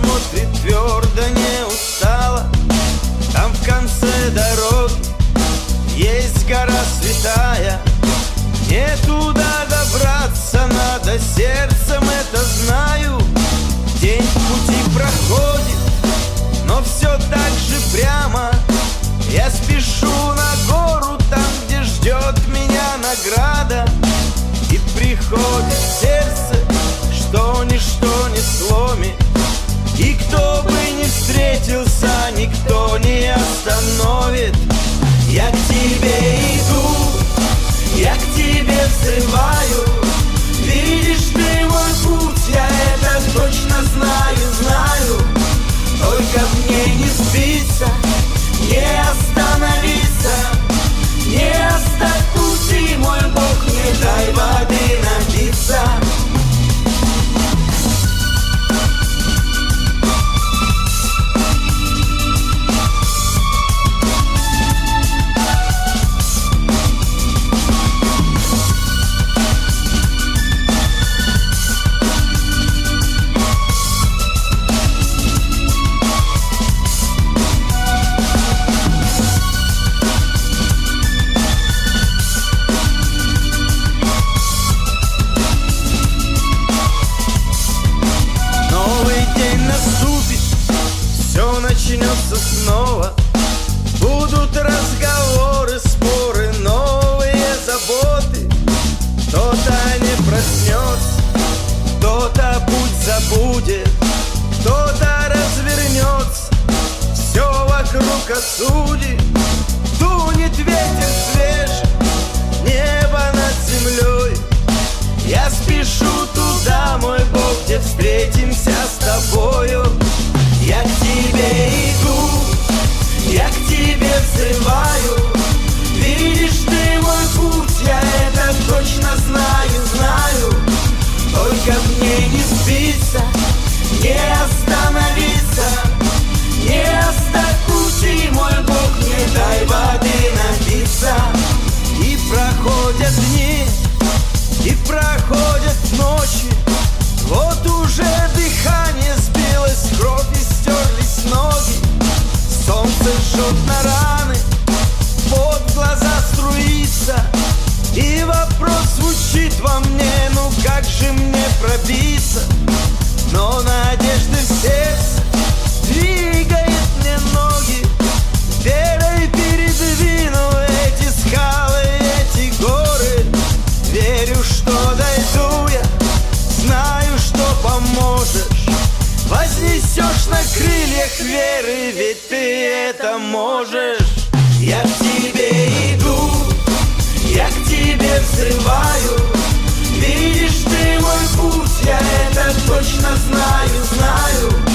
смотрит твердо, не устала. Там в конце дороги есть гора святая. Мне туда добраться надо, сердцем это знаю. День пути проходит, но все так же прямо. Я спешу на гору, там, где ждет меня награда. И приходит в сердце, что ничто не сломит. И кто бы ни встретился, никто не остановит. Я к тебе иду, я к тебе взрываю. Видишь ты мой путь, я это точно знаю, знаю. Только мне не сбиться, не остановиться, не оставь пути, мой Бог, не дай воды напиться. Начнется снова, будут разговоры, споры, новые заботы. Кто-то не проснется, кто-то путь забудет, кто-то развернется, все вокруг осудит. Дунет ветер свежий, небо над землей. Я спешу туда, мой Бог, где встретимся с тобою. Я к тебе иду, я к тебе взрываю. Видишь ты мой путь, я это точно знаю, знаю. Только мне не сбиться, не остановиться, не оставь пути, мой Бог, не дай воды напиться. И проходят дни, и проходят ночи. Вот уже дыхание сбилось, кровь и стерлись ноги. Солнце жжет на раны, под глаза струится. И вопрос звучит во мне, ну как же мне пробиться? Но надежды в сердце двигает мне ноги. Верой передвину эти скалы, эти горы. Верю, что дойду я, знаю, что поможешь. Вознесешь на крыльях веры, ведь ты это можешь. Я к тебе иду, я к тебе взрываю. Видишь ты мой путь, я это точно знаю, знаю.